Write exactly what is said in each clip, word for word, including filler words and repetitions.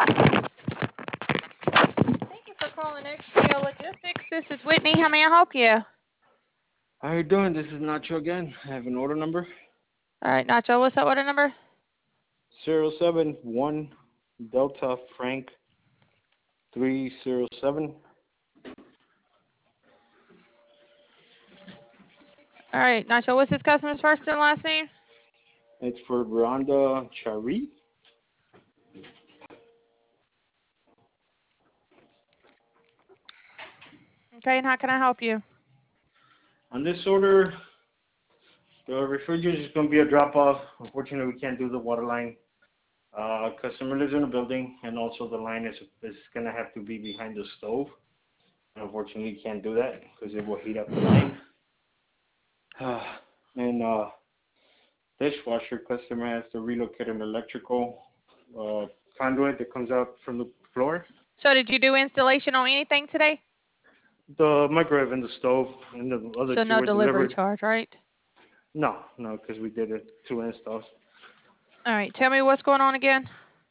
Thank you for calling X P L Logistics. This is Whitney. How may I help you? How you doing? This is Nacho again. I have an order number. All right, Nacho, what's that order number? Zero seven one Delta Frank three zero seven. All right, Nacho, what's his customer's first and last name? It's for Rhonda Chari. Okay, and how can I help you? On this order, the refrigerator is going to be a drop off. Unfortunately, we can't do the water line. Uh, customer lives in a building, and also the line is is going to have to be behind the stove. Unfortunately, you can't do that because it will heat up the line. Uh, and uh, dishwasher customer has to relocate an electrical uh, conduit that comes out from the floor. So did you do installation on anything today? The microwave and the stove and the other So two no were delivery delivered. charge, right? No, no, because we did it two installs. All right, tell me what's going on again.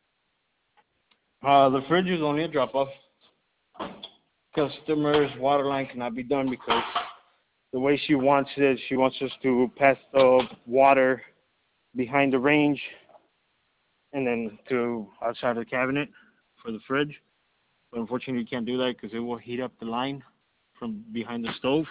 Uh, the fridge is only a drop off. Customer's water line cannot be done because the way she wants it, she wants us to pass the water behind the range and then to outside the cabinet for the fridge. But unfortunately, you can't do that because it will heat up the line from behind the stove.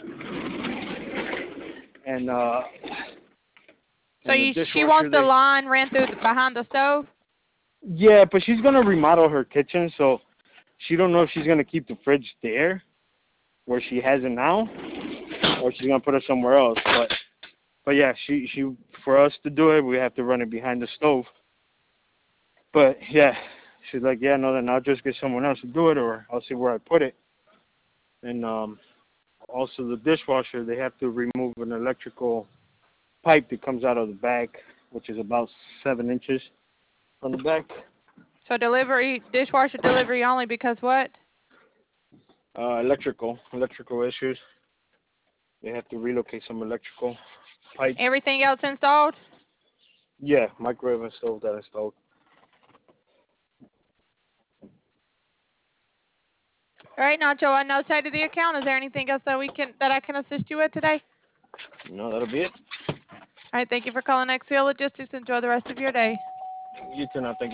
And uh, So and the you, she dishwasher, wants the they, line ran through the, behind the stove? yeah, but she's gonna remodel her kitchen, so she don't know if she's gonna keep the fridge there where she has it now, or she's gonna put it somewhere else. But but yeah, she she for us to do it, we have to run it behind the stove. But yeah, she's like, yeah, no, then I'll just get someone else to do it, or I'll see where I put it. And um, also the dishwasher, they have to remove an electrical pipe that comes out of the back, which is about seven inches from the back. So delivery, dishwasher delivery only because what? Uh, electrical, electrical issues. They have to relocate some electrical pipes. Everything else installed? Yeah, microwave and stove that installed. All right, Nacho, I notated the account. Is there anything else that we can that I can assist you with today? No, that'll be it. All right, thank you for calling X P L Logistics. Enjoy the rest of your day. You too now. Thank you.